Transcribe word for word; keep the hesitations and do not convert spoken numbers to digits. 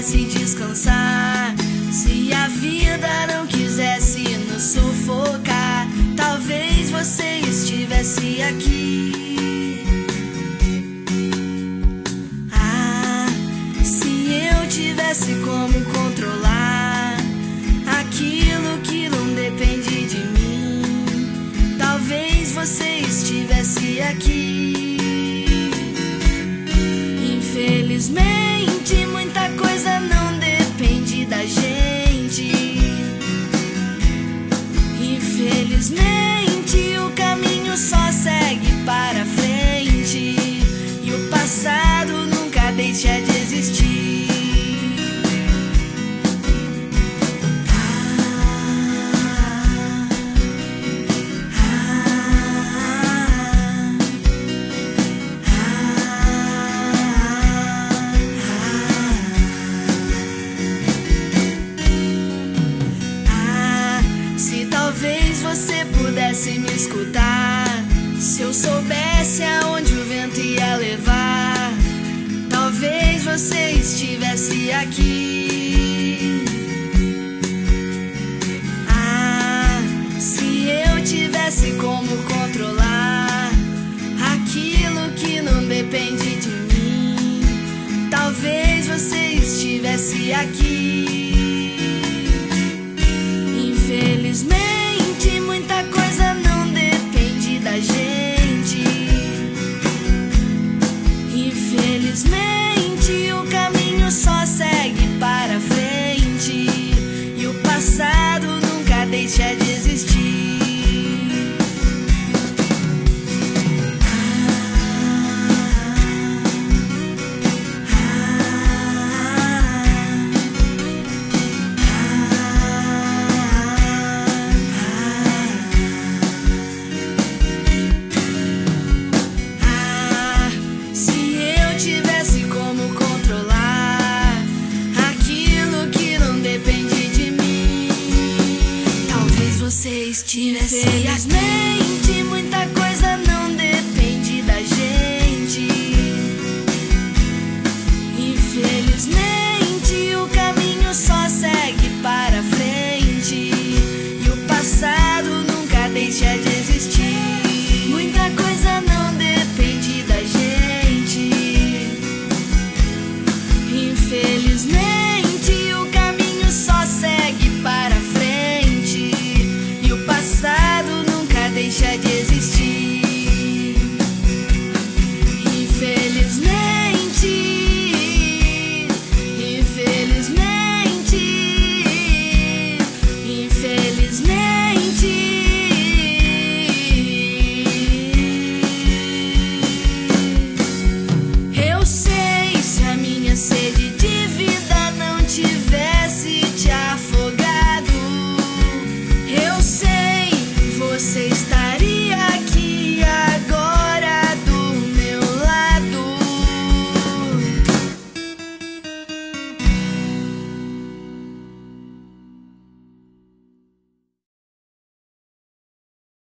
pudesse descansar, se a vida não quisesse nos sufocar, talvez você estivesse aqui. Ah, se eu tivesse como controlar aquilo que não depende de mim, talvez você estivesse aqui. Infelizmente, muita coisa não depende da gente. Infelizmente, o caminho só segue para frente e o passado nunca deixa de existir. Talvez você pudesse me escutar, se eu soubesse aonde o vento ia levar, talvez você estivesse aqui. Ah, se eu tivesse como controlar aquilo que não depende de mim, talvez você estivesse aqui. Infelizmente, muita coisa não depende da gente. Infelizmente